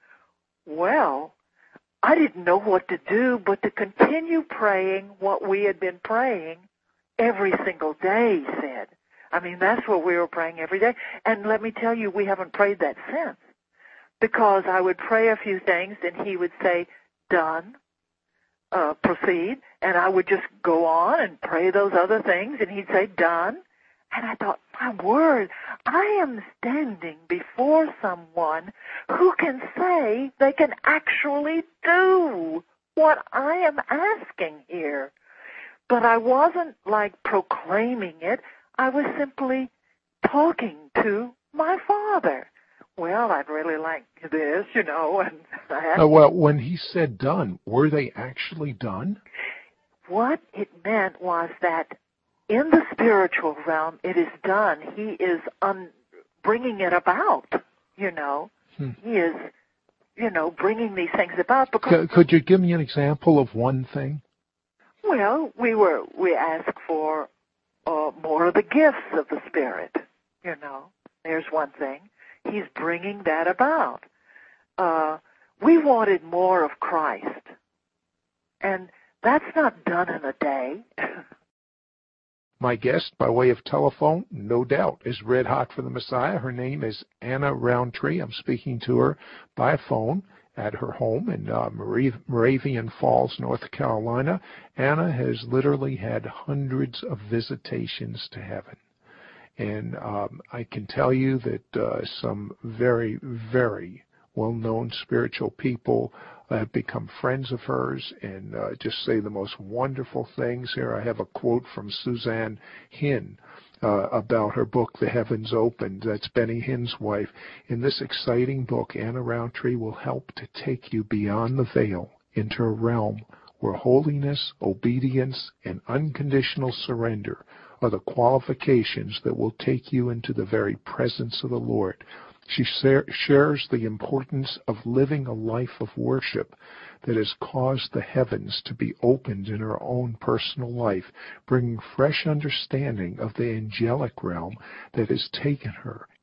Well, I didn't know what to do but to continue praying what we had been praying every single day, he said. I mean, that's what we were praying every day. And let me tell you, we haven't prayed that since. Because I would pray a few things, and he would say, done, uh, proceed. And I would just go on and pray those other things, and he'd say, done. And I thought, my word, I am standing before someone who can say they can actually do what I am asking here. But I wasn't like proclaiming it. I was simply talking to my Father. Well, I'd really like this, you know. And I had uh, well, when he said done, were they actually done? What it meant was that in the spiritual realm, it is done. He is un- bringing it about, you know. Hmm. He is, you know, bringing these things about. Because could, could you give me an example of one thing? Well, we were we asked for uh, more of the gifts of the Spirit, you know. There's one thing. He's bringing that about. Uh, we wanted more of Christ, and that's not done in a day. My guest, by way of telephone, no doubt, is red hot for the Messiah. Her name is Anna Rountree. I'm speaking to her by phone at her home in uh, Moravian Falls, North Carolina. Anna has literally had hundreds of visitations to heaven. And um, I can tell you that uh, some very, very well-known spiritual people have become friends of hers and uh, just say the most wonderful things. Here I have a quote from Suzanne Hinn uh, about her book, The Heavens Opened. That's Benny Hinn's wife. In this exciting book, Anna Rountree will help to take you beyond the veil into a realm where holiness, obedience, and unconditional surrender are the qualifications that will take you into the very presence of the Lord. She shares the importance of living a life of worship that has caused the heavens to be opened in her own personal life, bringing fresh understanding of the angelic realm that has taken her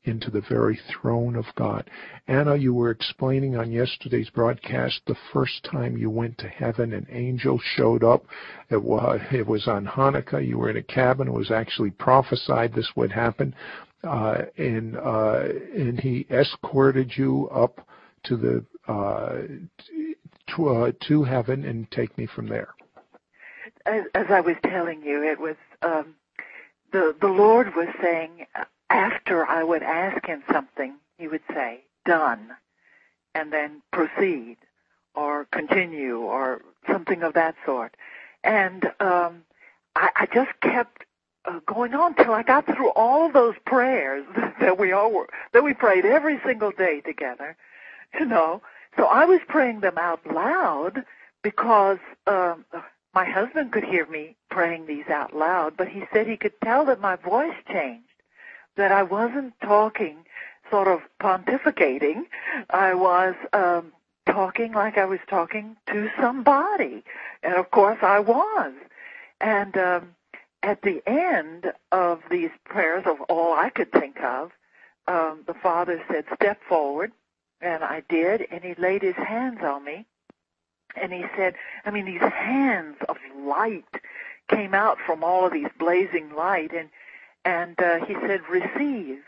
into the very throne of God. Anna, you were explaining on yesterday's broadcast the first time you went to heaven, an angel showed up. It was, it was on Hanukkah. You were in a cabin. It was actually prophesied this would happen. Uh, and, uh, and he escorted you up to the uh, to, uh, to heaven, and take me from there. As, as I was telling you, it was um, the the Lord was saying, after I would ask him something, he would say, "Done," and then proceed, or continue, or something of that sort. And um, I, I just kept uh, going on till I got through all those prayers that we all were that we prayed every single day together. You know, so I was praying them out loud because um, my husband could hear me praying these out loud, but he said he could tell that my voice changed, that I wasn't talking sort of pontificating. I was um, talking like I was talking to somebody, and of course I was. And um, at the end of these prayers, of all I could think of, um, the Father said, "Step forward." And I did, and he laid his hands on me, and he said, I mean, these hands of light came out from all of these blazing light, and and uh, he said, "Receive."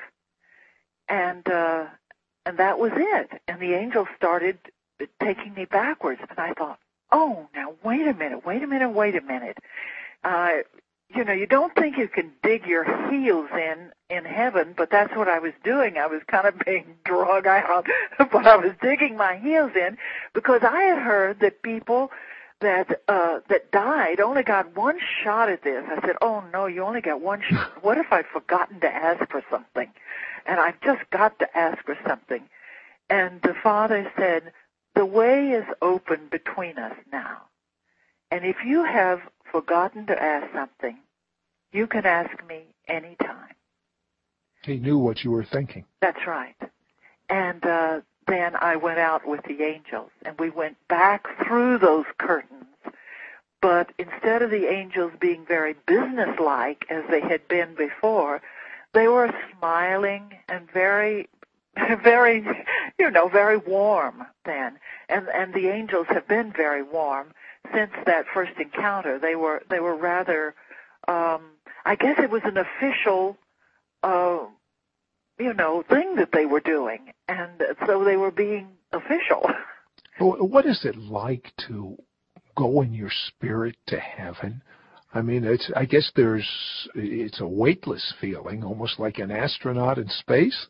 And uh, and that was it. And the angel started taking me backwards, and I thought, oh, now, wait a minute, wait a minute, wait a minute. Uh, you know, you don't think you can dig your heels in in heaven, but that's what I was doing. I was kind of being drug out, but I was digging my heels in because I had heard that people that uh, that died only got one shot at this. I said, oh, no, you only got one shot. What if I'd forgotten to ask for something? And I've just got to ask for something. And the Father said, the way is open between us now. And if you have forgotten to ask something, you can ask me anytime. He knew what you were thinking. That's right. And uh, then I went out with the angels, and we went back through those curtains. But instead of the angels being very businesslike as they had been before, they were smiling and very, very, you know, very warm then. And and the angels have been very warm since that first encounter. They were they were rather, um, I guess it was an official, uh, you know, thing that they were doing, and so they were being official. What is it like to go in your spirit to heaven? I mean, it's, I guess there's, it's a weightless feeling, almost like an astronaut in space.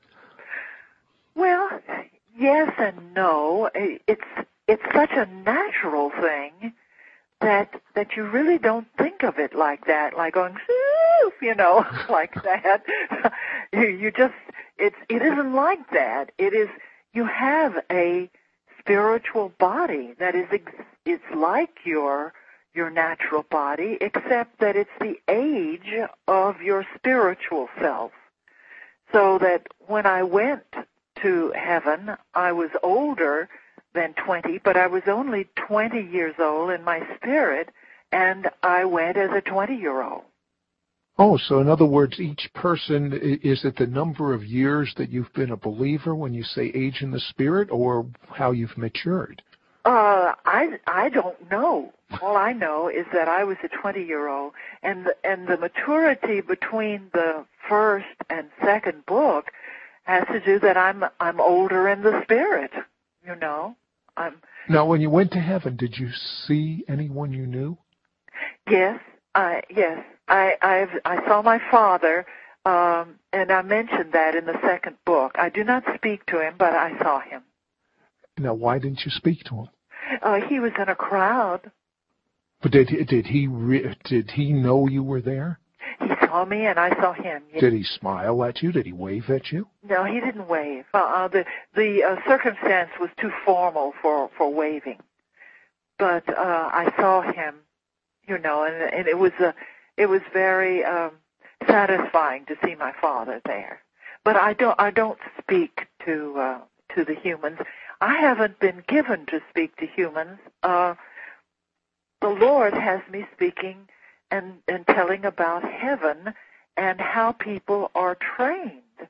Well, yes and no. It's it's such a natural thing that that you really don't think of it like that, like going, you know, like that. you, you just, it's it isn't like that. It is, you have a spiritual body that is, it's like your your natural body, except that it's the age of your spiritual self. So that when I went to heaven, I was older than twenty, but I was only twenty years old in my spirit, and I went as a twenty-year-old. Oh, so in other words, each person, is it the number of years that you've been a believer when you say age in the spirit, or how you've matured? Uh, I I don't know. All I know is that I was a twenty-year-old, and the, and the maturity between the first and second book has to do that I'm I'm older in the spirit. You know, I'm. Now, when you went to heaven, did you see anyone you knew? Yes, I yes I I've, I saw my father, um, and I mentioned that in the second book. I do not speak to him, but I saw him. Now, why didn't you speak to him? Uh, he was in a crowd. But did did he re, did he know you were there? He saw me, and I saw him. Yes. Did he smile at you? Did he wave at you? No, he didn't wave. Uh, uh, the the uh, circumstance was too formal for, for waving. But uh, I saw him, you know, and and it was a it was very um, satisfying to see my father there. But I don't I don't speak to uh, to the humans. I haven't been given to speak to humans. Uh, the Lord has me speaking and, and telling about heaven and how people are trained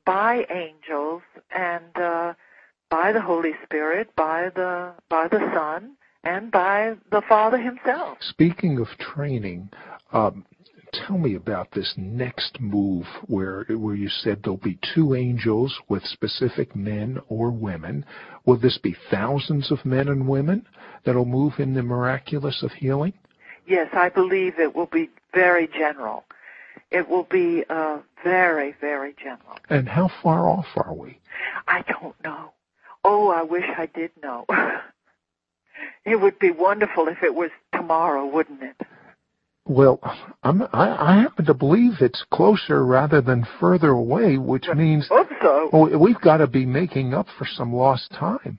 by angels and uh, by the Holy Spirit, by the by the Son, and by the Father himself. Speaking of training, um, tell me about this next move where where you said there'll be two angels with specific men or women. Will this be thousands of men and women that'll move in the miraculous of healing? Yes, I believe it will be very general. It will be uh, very, very general. And how far off are we? I don't know. Oh, I wish I did know. It would be wonderful if it was tomorrow, wouldn't it? Well, I'm, I, I happen to believe it's closer rather than further away, which means I hope so. Oh, we've got to be making up for some lost time.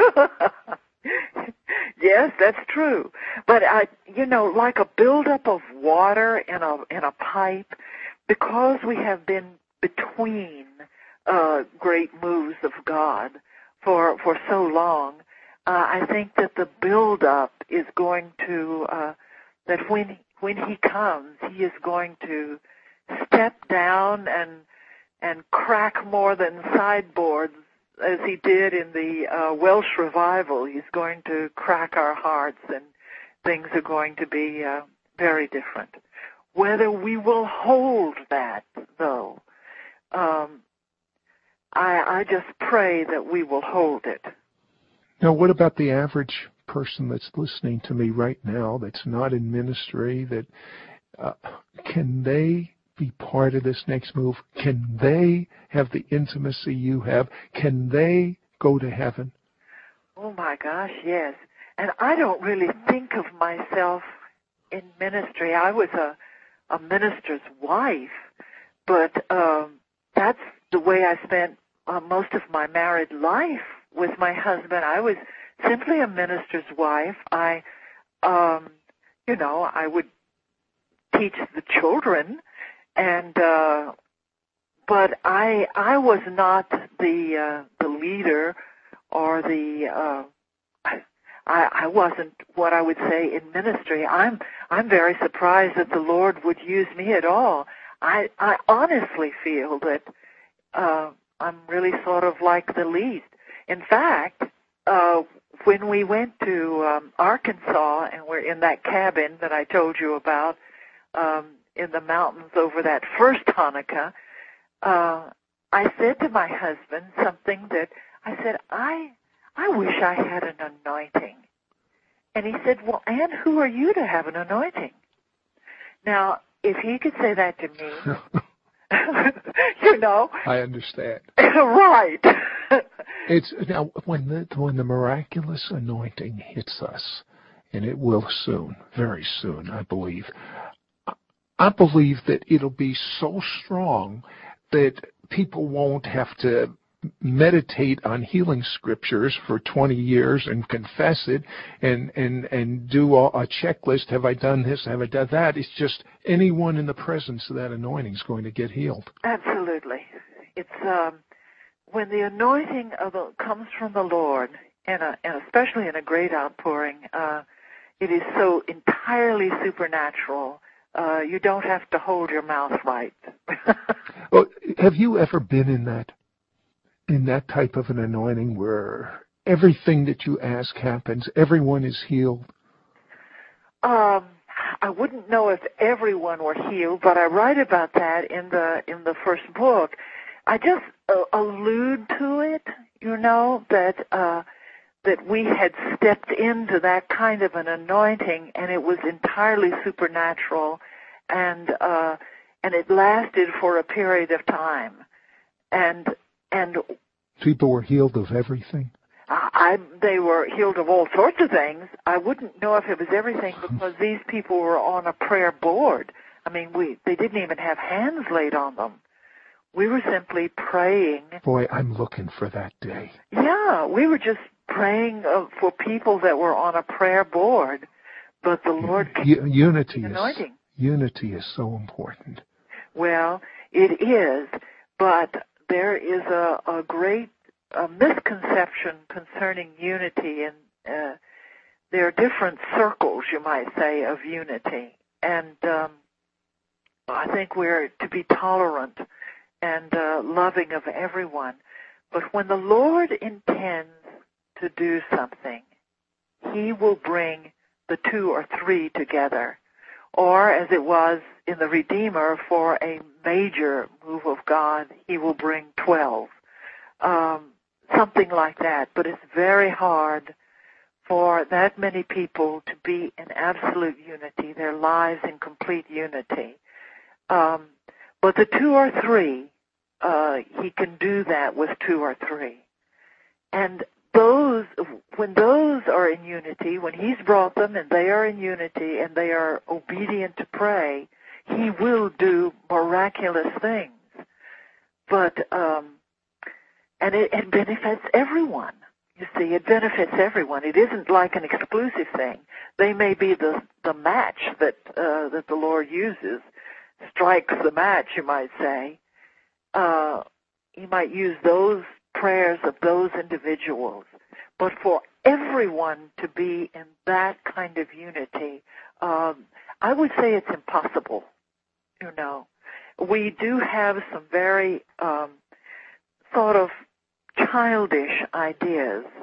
Yes, that's true. But I, you know, like a buildup of water in a in a pipe, because we have been between uh, great moves of God for for so long. Uh, I think that the buildup is going to uh, that when when he comes, he is going to step down and and crack more than sideboards, as he did in the uh, Welsh revival. He's going to crack our hearts, and things are going to be uh, very different. Whether we will hold that, though, um, I, I just pray that we will hold it. Now, what about the average person that's listening to me right now that's not in ministry? That uh, can they be part of this next move? Can they have the intimacy you have? Can they go to heaven? Oh, my gosh, yes. And I don't really think of myself in ministry. I was a, a minister's wife, but um, that's the way I spent uh, most of my married life with my husband. I was simply a minister's wife. I, um, you know, I would teach the children, and uh, but I I was not the uh, the leader or the uh, I I wasn't what I would say in ministry. I'm I'm very surprised that the Lord would use me at all. I I honestly feel that uh, I'm really sort of like the least. In fact, uh, when we went to um, Arkansas and we're in that cabin that I told you about um, in the mountains over that first Hanukkah, uh, I said to my husband something that I said, I I wish I had an anointing. And he said, well, Ann, who are you to have an anointing? Now, if he could say that to me, you know. I understand. Right. It's now when the when the miraculous anointing hits us, and it will soon, very soon, I believe. I believe that it'll be so strong that people won't have to meditate on healing scriptures for twenty years and confess it and and and do a checklist. Have I done this? Have I done that? It's just anyone in the presence of that anointing is going to get healed. Absolutely. It's um, when the anointing of the, comes from the Lord, and, a, and especially in a great outpouring, uh, it is so entirely supernatural. Uh, you don't have to hold your mouth right. Well, have you ever been in that in that type of an anointing where everything that you ask happens, everyone is healed? Um, I wouldn't know if everyone were healed, but I write about that in the in the first book. I just uh, allude to it, you know, that uh, that we had stepped into that kind of an anointing, and it was entirely supernatural, and uh, and it lasted for a period of time, and and people were healed of everything. I, they were healed of all sorts of things. I wouldn't know if it was everything because these people were on a prayer board. I mean, we they didn't even have hands laid on them. We were simply praying. Boy, I'm looking for that day. Yeah, we were just praying uh, for people that were on a prayer board, but the Lord U- unity anointing. is unity is so important. Well, it is, but there is a, a great a misconception concerning unity, and uh, there are different circles, you might say, of unity, and um, I think we're to be tolerant and uh, loving of everyone. But when the Lord intends to do something, he will bring the two or three together. Or, as it was in the Redeemer, for a major move of God, he will bring twelve. Um, something like that. But it's very hard for that many people to be in absolute unity, their lives in complete unity. Um, but the two or three, uh, he can do that with two or three. And those, when those are in unity, when he's brought them and they are in unity and they are obedient to pray, he will do miraculous things. But, um, and it, it benefits everyone. You see, it benefits everyone. It isn't like an exclusive thing. They may be the, the match that, uh, that the Lord uses, strikes the match, you might say. Uh, he might use those prayers of those individuals. But for everyone to be in that kind of unity, um, I would say it's impossible, you know. We do have some very um, sort of childish ideas